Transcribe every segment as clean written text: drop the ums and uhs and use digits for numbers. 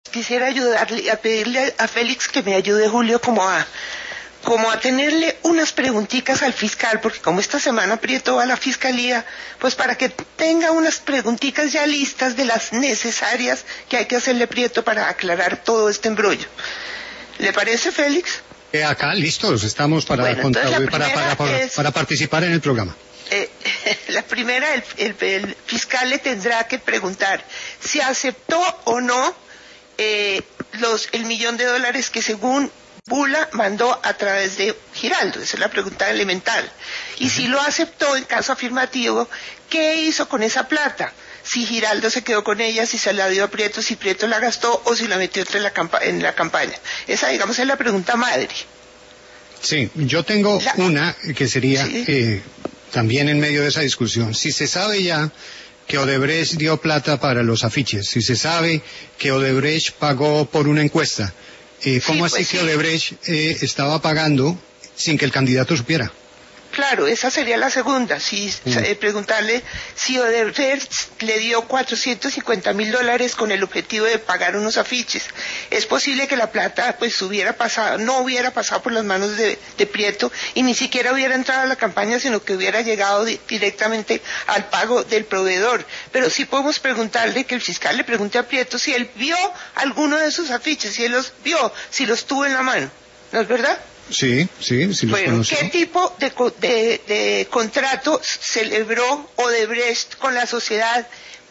Quisiera ayudarle, a pedirle a Félix que me ayude, Julio, como a tenerle unas preguntitas al fiscal, porque como esta semana Prieto va a la fiscalía, pues para que tenga unas preguntitas ya listas de las necesarias que hay que hacerle Prieto para aclarar todo este embrollo. ¿Le parece, Félix? Acá listos estamos para participar en el programa. La primera, el fiscal le tendrá que preguntar si aceptó o no el $1.000.000 que según Bula mandó a través de Giraldo. Esa es la pregunta elemental. Y si lo aceptó, en caso afirmativo, ¿qué hizo con esa plata? Si Giraldo se quedó con ella, si se la dio a Prieto, si Prieto la gastó o si la metió en la campaña. Esa, digamos, es la pregunta madre. Sí, yo tengo una que sería también en medio de esa discusión. Si se sabe ya que Odebrecht dio plata para los afiches, si se sabe que Odebrecht pagó por una encuesta, ¿cómo así que Odebrecht estaba pagando sin que el candidato supiera? Claro, esa sería la segunda, preguntarle si Odebrecht le dio $450.000 con el objetivo de pagar unos afiches. Es posible que la plata pues no hubiera pasado por las manos de Prieto y ni siquiera hubiera entrado a la campaña, sino que hubiera llegado directamente al pago del proveedor. Pero sí podemos preguntarle, que el fiscal le pregunte a Prieto si él vio alguno de esos afiches, si él los vio, si los tuvo en la mano. ¿No es verdad? Sí, los conoció. ¿Qué tipo de contrato celebró Odebrecht con la sociedad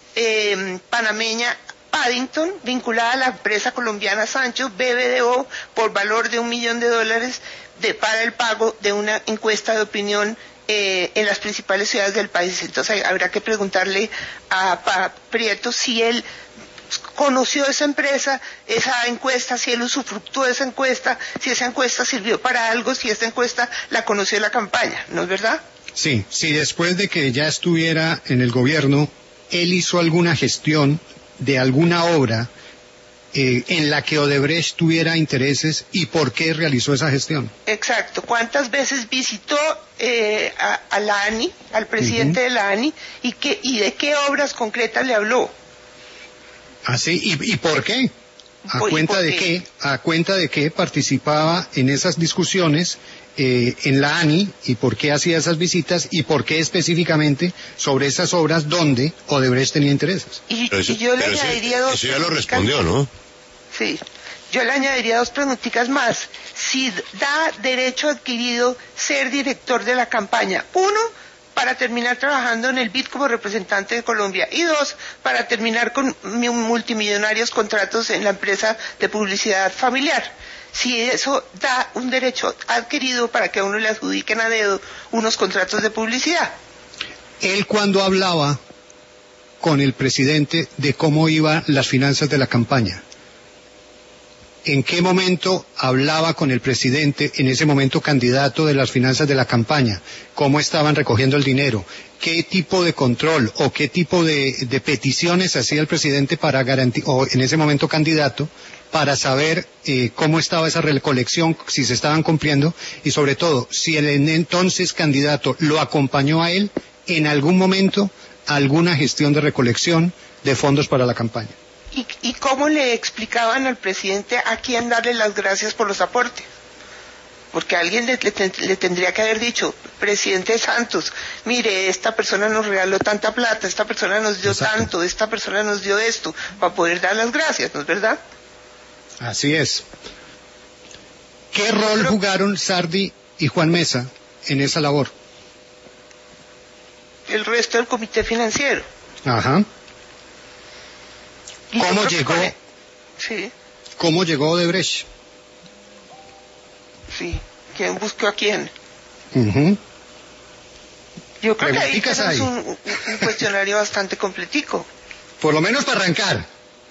panameña Paddington, vinculada a la empresa colombiana Sancho BBDO, por valor de $1 millón para el pago de una encuesta de opinión en las principales ciudades del país? Entonces habrá que preguntarle a Prieto si él conoció esa empresa, esa encuesta, si él usufructuó de esa encuesta, si esa encuesta sirvió para algo, si esa encuesta la conoció en la campaña, ¿no es verdad? Sí, después de que ya estuviera en el gobierno, él hizo alguna gestión de alguna obra en la que Odebrecht tuviera intereses y por qué realizó esa gestión. Exacto. ¿Cuántas veces visitó a la ANI, al presidente de la ANI, y de qué obras concretas le habló? ¿Así? ¿Y por qué? ¿A cuenta de qué participaba en esas discusiones en la ANI y por qué hacía esas visitas y por qué específicamente sobre esas obras donde Odebrecht tenía intereses? Yo le añadiría dos. Eso ya lo respondió, ¿no? Sí. Yo le añadiría dos preguntitas más. Si da derecho adquirido ser director de la campaña. Uno, para terminar trabajando en el BID como representante de Colombia, y dos, para terminar con multimillonarios contratos en la empresa de publicidad familiar. Si eso da un derecho adquirido para que a uno le adjudiquen a dedo unos contratos de publicidad. Él, cuando hablaba con el presidente de cómo iban las finanzas de la campaña, ¿en qué momento hablaba con el presidente, en ese momento candidato, de las finanzas de la campaña? ¿Cómo estaban recogiendo el dinero? ¿Qué tipo de control o qué tipo de peticiones hacía el presidente para garantizar, o en ese momento candidato, para saber cómo estaba esa recolección, si se estaban cumpliendo, y sobre todo, si el entonces candidato lo acompañó a él en algún momento a alguna gestión de recolección de fondos para la campaña? ¿Y cómo le explicaban al presidente a quién darle las gracias por los aportes? Porque alguien le tendría que haber dicho, presidente Santos, mire, esta persona nos regaló tanta plata, esta persona nos dio tanto, esta persona nos dio esto, para poder dar las gracias, ¿no es verdad? Así es. ¿Qué rol jugaron Sardi y Juan Mesa en esa labor? El resto del comité financiero. Ajá. ¿Cómo llegó Odebrecht? Sí, ¿quién buscó a quién? Uh-huh. Yo creo que ahí tenemos un cuestionario bastante completico. Por lo menos para arrancar.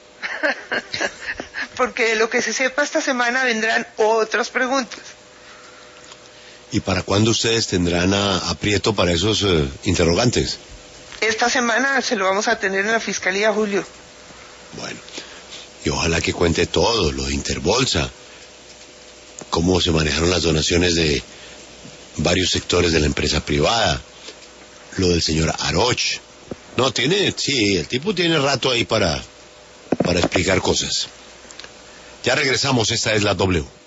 Porque de lo que se sepa esta semana vendrán otras preguntas. ¿Y para cuándo ustedes tendrán a Prieto para esos interrogantes? Esta semana se lo vamos a tener en la Fiscalía, Julio. Bueno, y ojalá que cuente todo, lo de Interbolsa, cómo se manejaron las donaciones de varios sectores de la empresa privada, lo del señor Aroch. No, el tipo tiene rato ahí para explicar cosas. Ya regresamos, esta es la W.